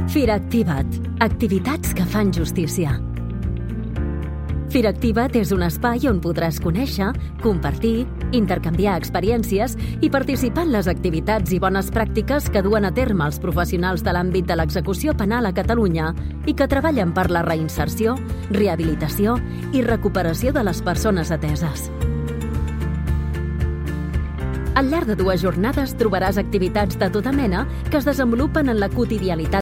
Fira Activa't. Activitats que fan justícia. Fira Activa't és un espai on podràs conèixer, compartir, intercanviar experiències i participar en les activitats i bones pràctiques que duen a terme els professionals de l'àmbit de l'execució penal a Catalunya i que treballen per la reinserció, rehabilitació i recuperació de les persones ateses. Al llarg de 2 jornades trobaràs activitats de tota mena que es desenvolupen en la quotidianitat